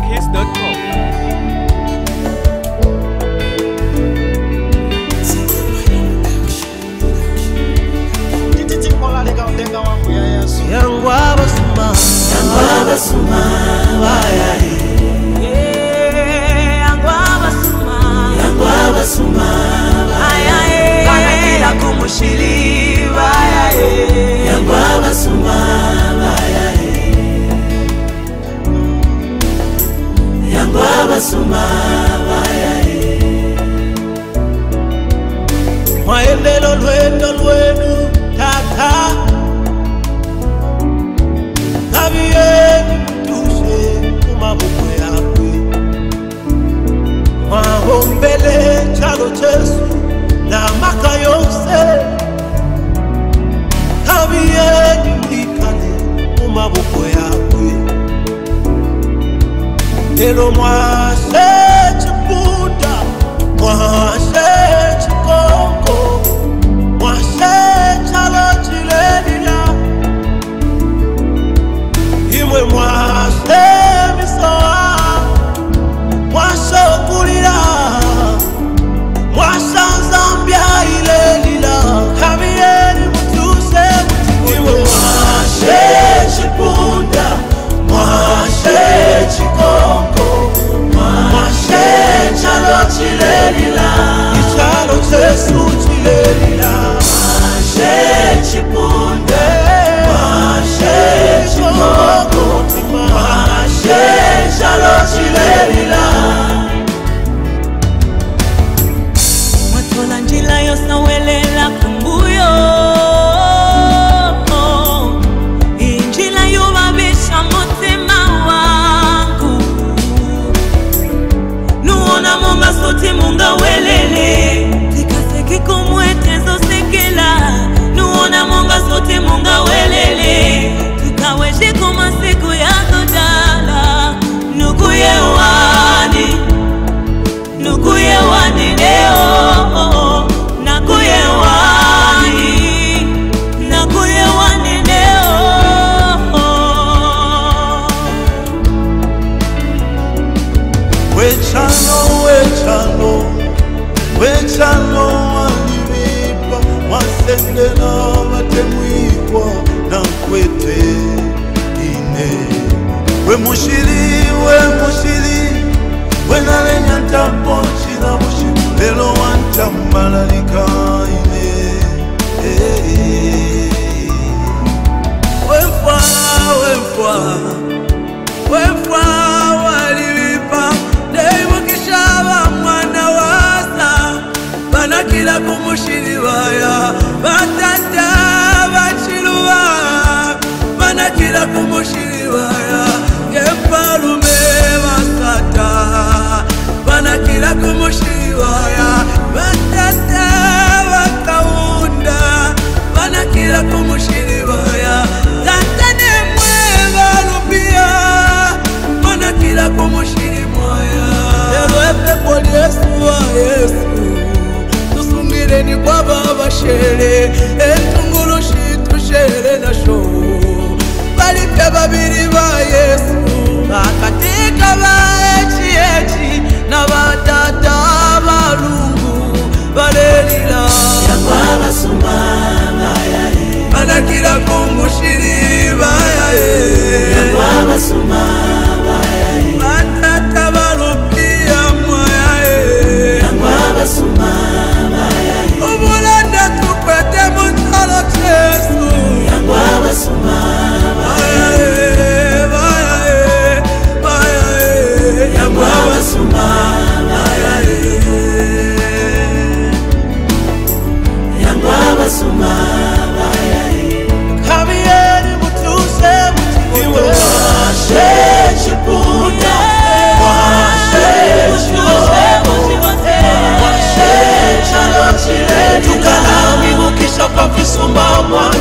MalawiChoice.com. Waendelo lwendo lwenu tata Kavieni mtushe kumaboko yakwe Mwahombele chalo chesu na maka yose Kavieni mlikane kumaboko yakwe Nelo mwashe chipunda Mwashe chikoko Mwashe chalo chilelila Imwe mwashe misoa Mwashe okulila Mwashe Zambia ilelila Kavieni mtuse Imwe mwashe chipunda Mwashe chikoko Mwashe chalo chilelila Ichalo chesu chilelila Mwashe chipunde Mwashe chikoko Mwashe chalo chilelila Mwatola njila yosawelela kumbuyo Injila yobabisha mutima wangu Nuona monga sote munga welele Tikaseki kumwetezo sekela Nuona monga sote munga welele Tukaweshi kuma siku ya dodala Nukuye wani leo Nakuye wani leo Wechano wanivipa Wasendela watemwikwa na kwete ine We mushiri Wenalenya ntampochi na mushiri Lelo wantambalalika ine Wefwa walivipa Deimu kishaba mwana wasa Banakila kumushiri waya Batata bachiluwa Banakila kumushiri waya Yepalume basata Banakila kumushiri waya Batata bakaunda Banakila kumushiri waya Tatane mwebalupia Banakila kumushiri waya Lelo epepo Yesu wa Yesu Tusungire ni kwa baba shere Etungulu shitu shere na sho Balipya babiri ba Yesu Bakatika ba echi Na batata balungu Balelila Yangwa basumana yae Banakila kumushiri bayae Yangwa basumana yae Batata balupia mwayae Yangwa basumana yae Ubulanda tukwete mutalo chesu Yangwa basumana yae Bayae Yangwa basumana yae Yangwa basumana yae Kavieni mutuse Iwe mwashe chipunda Mwashe chikoko Mwashe chalo chile Tukalami mukisha kwa visumba mwashe